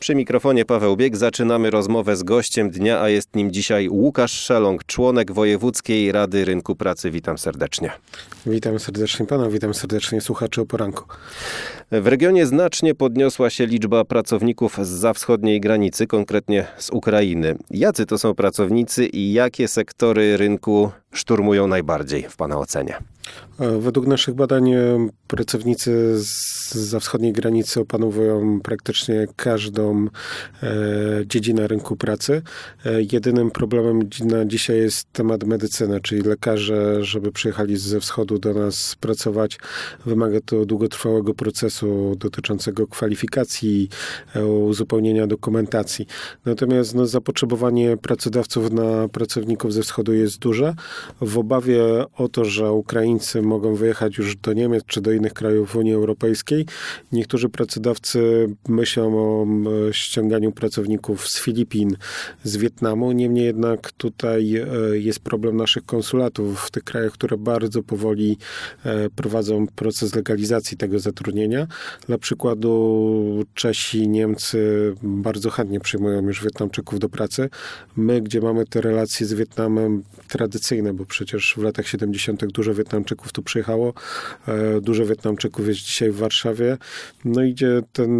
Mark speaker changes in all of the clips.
Speaker 1: Przy mikrofonie Paweł Bieg. Zaczynamy rozmowę z gościem dnia, a jest nim dzisiaj Łukasz Szelong, członek Wojewódzkiej Rady Rynku Pracy. Witam serdecznie.
Speaker 2: Witam serdecznie pana, witam serdecznie słuchaczy o poranku.
Speaker 1: W regionie znacznie podniosła się liczba pracowników zza wschodniej granicy, konkretnie z Ukrainy. Jacy to są pracownicy i jakie sektory rynku szturmują najbardziej w pana ocenie?
Speaker 2: Według naszych badań pracownicy zza wschodniej granicy opanowują praktycznie każdą dziedzinę rynku pracy. Jedynym problemem na dzisiaj jest temat medycyny, czyli lekarze, żeby przyjechali ze wschodu do nas pracować, wymaga to długotrwałego procesu dotyczącego kwalifikacji, uzupełnienia dokumentacji. Natomiast zapotrzebowanie pracodawców na pracowników ze wschodu jest duże. W obawie o to, że Ukraińcy mogą wyjechać już do Niemiec czy do innych krajów Unii Europejskiej, niektórzy pracodawcy myślą o ściąganiu pracowników z Filipin, z Wietnamu. Niemniej jednak tutaj jest problem naszych konsulatów w tych krajach, które bardzo powoli prowadzą proces legalizacji tego zatrudnienia. Dla przykładu Czesi, Niemcy bardzo chętnie przyjmują już Wietnamczyków do pracy. My, gdzie mamy te relacje z Wietnamem tradycyjne, bo przecież w latach 70. dużo Wietnamczyków tu przyjechało. Dużo Wietnamczyków jest dzisiaj w Warszawie. Idzie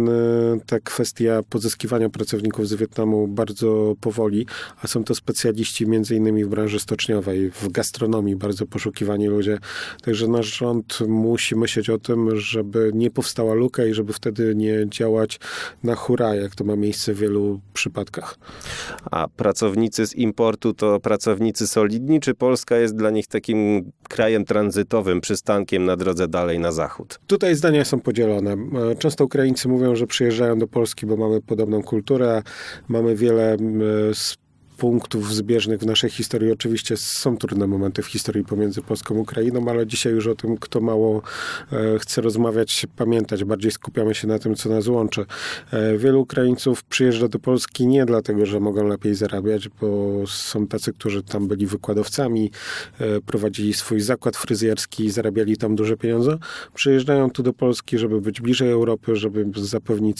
Speaker 2: ta kwestia pozyskiwania pracowników z Wietnamu bardzo powoli, a są to specjaliści między innymi w branży stoczniowej, w gastronomii bardzo poszukiwani ludzie. Także nasz rząd musi myśleć o tym, żeby nie powstała luka i żeby wtedy nie działać na hura, jak to ma miejsce w wielu przypadkach.
Speaker 1: A pracownicy z importu to pracownicy solidni, czy Polska jest dla nich takim krajem tranzytowym, przystankiem na drodze dalej na zachód?
Speaker 2: Tutaj zdania są podzielone. Często Ukraińcy mówią, że przyjeżdżają do Polski, bo mamy podobną kulturę, mamy wiele punktów zbieżnych w naszej historii. Oczywiście są trudne momenty w historii pomiędzy Polską a Ukrainą, ale dzisiaj już o tym, kto mało chce rozmawiać, pamiętać. Bardziej skupiamy się na tym, co nas łączy. Wielu Ukraińców przyjeżdża do Polski nie dlatego, że mogą lepiej zarabiać, bo są tacy, którzy tam byli wykładowcami, prowadzili swój zakład fryzjerski i zarabiali tam duże pieniądze. Przyjeżdżają tu do Polski, żeby być bliżej Europy, żeby zapewnić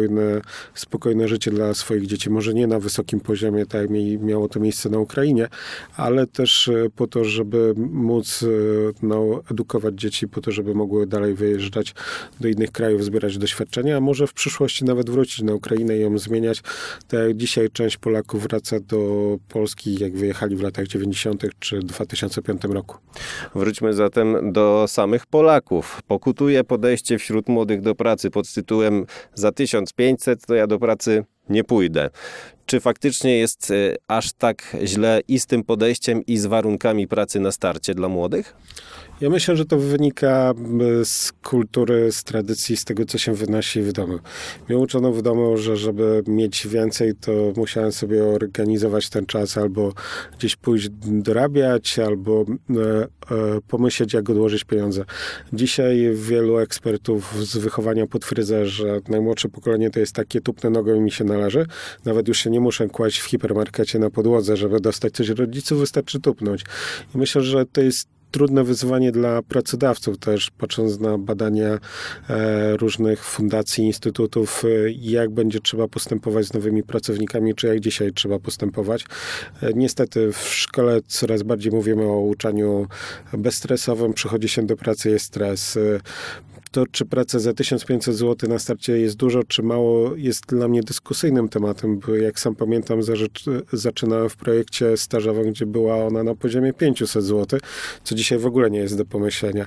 Speaker 2: spokojne życie dla swoich dzieci. Może nie na wysokim poziomie, tak jak miało to miejsce na Ukrainie, ale też po to, żeby móc edukować dzieci, po to, żeby mogły dalej wyjeżdżać do innych krajów, zbierać doświadczenia, a może w przyszłości nawet wrócić na Ukrainę i ją zmieniać. Tak jak dzisiaj część Polaków wraca do Polski, jak wyjechali w latach 90. czy 2005 roku.
Speaker 1: Wróćmy zatem do samych Polaków. Pokutuje podejście wśród młodych do pracy pod tytułem za 1500 to ja do pracy nie pójdę. Czy faktycznie jest aż tak źle i z tym podejściem, i z warunkami pracy na starcie dla młodych?
Speaker 2: Ja myślę, że to wynika z kultury, z tradycji, z tego, co się wynosi w domu. Mnie uczono w domu, że żeby mieć więcej, to musiałem sobie organizować ten czas, albo gdzieś pójść dorabiać, albo pomyśleć, jak odłożyć pieniądze. Dzisiaj wielu ekspertów z wychowania potwierdza, że najmłodsze pokolenie to jest takie tupnę nogą i mi się należy. Nawet już się nie muszę kłaść w hipermarkecie na podłodze, żeby dostać coś od rodziców, wystarczy tupnąć. I myślę, że to jest trudne wyzwanie dla pracodawców też, patrząc na badania różnych fundacji, instytutów, jak będzie trzeba postępować z nowymi pracownikami, czy jak dzisiaj trzeba postępować. Niestety w szkole coraz bardziej mówimy o uczeniu bezstresowym, przychodzi się do pracy, jest stres. To, czy praca za 1500 zł na starcie jest dużo, czy mało, jest dla mnie dyskusyjnym tematem, bo jak sam pamiętam, zaczynałem w projekcie stażowym, gdzie była ona na poziomie 500 zł, co dzisiaj w ogóle nie jest do pomyślenia.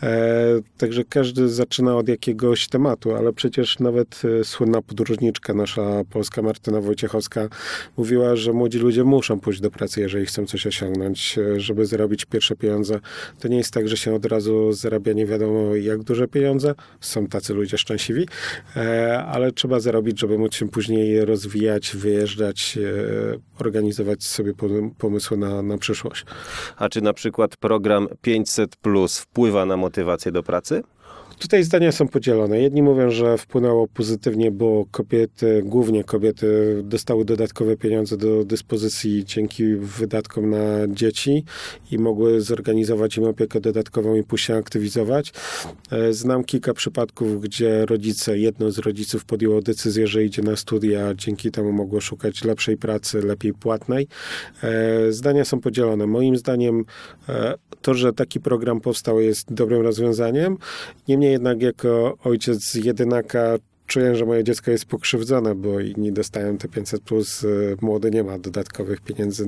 Speaker 2: Także każdy zaczyna od jakiegoś tematu, ale przecież nawet słynna podróżniczka nasza polska Martyna Wojciechowska mówiła, że młodzi ludzie muszą pójść do pracy, jeżeli chcą coś osiągnąć, żeby zarobić pierwsze pieniądze. To nie jest tak, że się od razu zarabia nie wiadomo jak duże pieniądze. Są tacy ludzie szczęśliwi, ale trzeba zarobić, żeby móc się później rozwijać, wyjeżdżać, organizować sobie pomysły na przyszłość.
Speaker 1: A czy na przykład program 500+ wpływa na motywację do pracy?
Speaker 2: Tutaj zdania są podzielone. Jedni mówią, że wpłynęło pozytywnie, bo głównie kobiety dostały dodatkowe pieniądze do dyspozycji dzięki wydatkom na dzieci i mogły zorganizować im opiekę dodatkową i później się aktywizować. Znam kilka przypadków, gdzie jedno z rodziców podjęło decyzję, że idzie na studia, dzięki temu mogło szukać lepszej pracy, lepiej płatnej. Zdania są podzielone. Moim zdaniem to, że taki program powstał, jest dobrym rozwiązaniem. Niemniej jednak jako ojciec jedynaka czuję, że moje dziecko jest pokrzywdzone, bo inni dostają te 500+, młody nie ma dodatkowych pieniędzy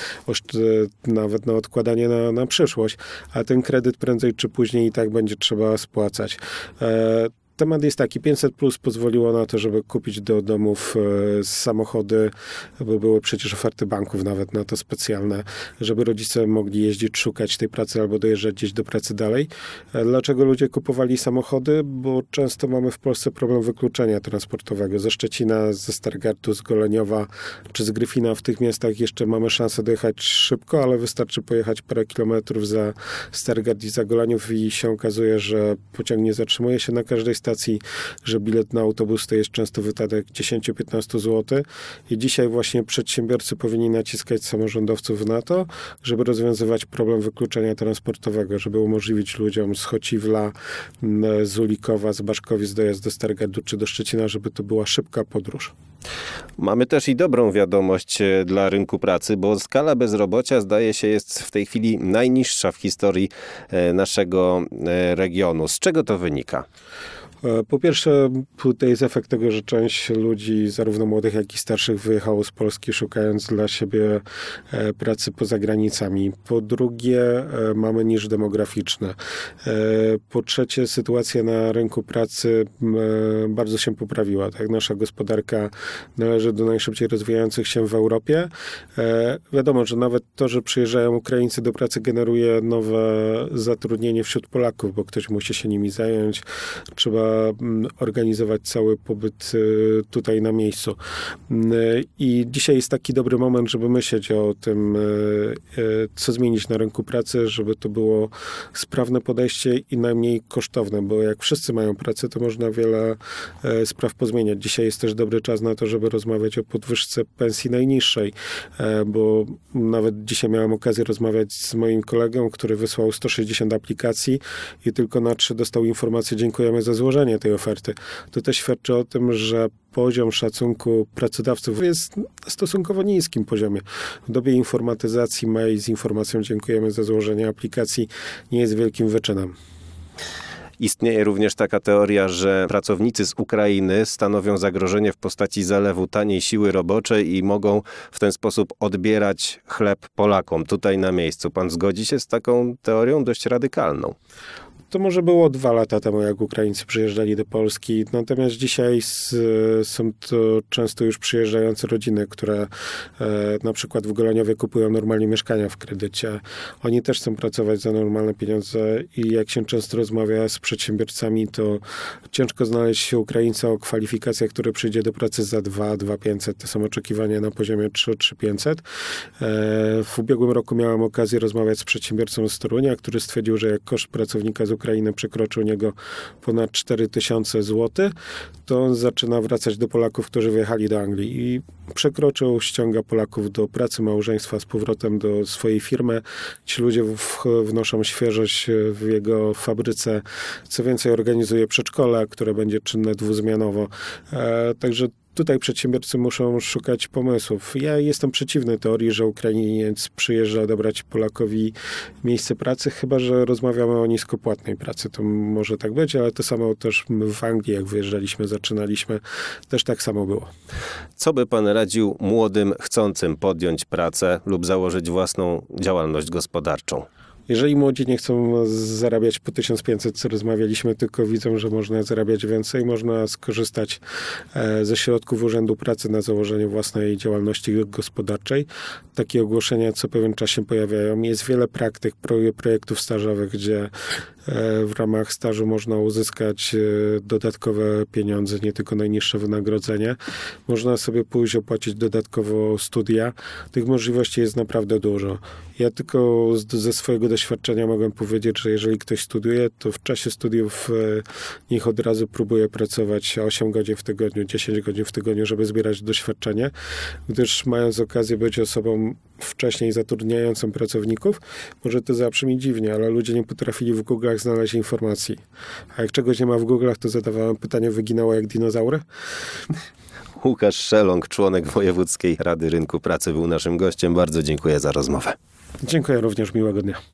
Speaker 2: nawet na odkładanie na przyszłość, a ten kredyt prędzej czy później i tak będzie trzeba spłacać. Temat jest taki, 500+ pozwoliło na to, żeby kupić do domów samochody, bo były przecież oferty banków nawet na to specjalne, żeby rodzice mogli jeździć, szukać tej pracy albo dojeżdżać gdzieś do pracy dalej. Dlaczego ludzie kupowali samochody? Bo często mamy w Polsce problem wykluczenia transportowego. Ze Szczecina, ze Stargardu, z Goleniowa czy z Gryfina w tych miastach jeszcze mamy szansę dojechać szybko, ale wystarczy pojechać parę kilometrów za Stargard i za Goleniów i się okazuje, że pociąg nie zatrzymuje się na każdej stacji, że bilet na autobus to jest często wydatek 10-15 zł i dzisiaj właśnie przedsiębiorcy powinni naciskać samorządowców na to, żeby rozwiązywać problem wykluczenia transportowego, żeby umożliwić ludziom z Chociwla, z Ulikowa, z Baszkowic dojazd do Stargardu czy do Szczecina, żeby to była szybka podróż.
Speaker 1: Mamy też i dobrą wiadomość dla rynku pracy, bo skala bezrobocia zdaje się jest w tej chwili najniższa w historii naszego regionu. Z czego to wynika?
Speaker 2: Po pierwsze, tutaj jest efekt tego, że część ludzi, zarówno młodych, jak i starszych, wyjechało z Polski, szukając dla siebie pracy poza granicami. Po drugie, mamy niż demograficzne. Po trzecie, sytuacja na rynku pracy bardzo się poprawiła. Tak? Nasza gospodarka należy do najszybciej rozwijających się w Europie. Wiadomo, że nawet to, że przyjeżdżają Ukraińcy do pracy, generuje nowe zatrudnienie wśród Polaków, bo ktoś musi się nimi zająć. Trzeba organizować cały pobyt tutaj na miejscu. I dzisiaj jest taki dobry moment, żeby myśleć o tym, co zmienić na rynku pracy, żeby to było sprawne podejście i najmniej kosztowne, bo jak wszyscy mają pracę, to można wiele spraw pozmieniać. Dzisiaj jest też dobry czas na to, żeby rozmawiać o podwyżce pensji najniższej, bo nawet dzisiaj miałem okazję rozmawiać z moim kolegą, który wysłał 160 aplikacji i tylko na 3 dostał informację: dziękujemy za złożenie tej oferty. To też świadczy o tym, że poziom szacunku pracodawców jest na stosunkowo niskim poziomie. W dobie informatyzacji mail z informacją dziękujemy za złożenie aplikacji nie jest wielkim wyczynem.
Speaker 1: Istnieje również taka teoria, że pracownicy z Ukrainy stanowią zagrożenie w postaci zalewu taniej siły roboczej i mogą w ten sposób odbierać chleb Polakom tutaj na miejscu. Pan zgodzi się z taką teorią dość radykalną?
Speaker 2: To może było 2 lata temu, jak Ukraińcy przyjeżdżali do Polski. Natomiast dzisiaj są to często już przyjeżdżające rodziny, które na przykład w Goleniowie kupują normalnie mieszkania w kredycie. Oni też chcą pracować za normalne pieniądze i jak się często rozmawia z przedsiębiorcami, to ciężko znaleźć Ukraińca o kwalifikacjach, który przyjdzie do pracy za 2,500. To są oczekiwania na poziomie 3,500. W ubiegłym roku miałem okazję rozmawiać z przedsiębiorcą z Torunia, który stwierdził, że jak koszt pracownika z Ukrainy przekroczył niego ponad 4000 zł, to on zaczyna wracać do Polaków, którzy wyjechali do Anglii i przekroczył, ściąga Polaków do pracy, małżeństwa z powrotem do swojej firmy. Ci ludzie wnoszą świeżość w jego fabryce. Co więcej, organizuje przedszkole, które będzie czynne dwuzmianowo. Także tutaj przedsiębiorcy muszą szukać pomysłów. Ja jestem przeciwny teorii, że Ukrainiec przyjeżdża odebrać Polakowi miejsce pracy, chyba że rozmawiamy o niskopłatnej pracy. To może tak być, ale to samo też w Anglii, jak wyjeżdżaliśmy, zaczynaliśmy, też tak samo było.
Speaker 1: Co by pan radził młodym, chcącym podjąć pracę lub założyć własną działalność gospodarczą?
Speaker 2: Jeżeli młodzi nie chcą zarabiać po 1500, co rozmawialiśmy, tylko widzą, że można zarabiać więcej, można skorzystać ze środków Urzędu Pracy na założenie własnej działalności gospodarczej. Takie ogłoszenia co pewien czas się pojawiają. Jest wiele praktyk, projektów stażowych, gdzie W ramach stażu można uzyskać dodatkowe pieniądze, nie tylko najniższe wynagrodzenie. Można sobie pójść opłacić dodatkowo studia. Tych możliwości jest naprawdę dużo. Ja tylko ze swojego doświadczenia mogę powiedzieć, że jeżeli ktoś studiuje, to w czasie studiów niech od razu próbuje pracować 8 godzin w tygodniu, 10 godzin w tygodniu, żeby zbierać doświadczenie, gdyż mając okazję być osobą wcześniej zatrudniającą pracowników, może to zabrzmi dziwnie, ale ludzie nie potrafili w Google'ach znaleźć informacji. A jak czegoś nie ma w Google'ach, to zadawałem pytanie, wyginało jak dinozaury?
Speaker 1: Łukasz Szeląg, członek Wojewódzkiej Rady Rynku Pracy, był naszym gościem. Bardzo dziękuję za rozmowę.
Speaker 2: Dziękuję również, miłego dnia.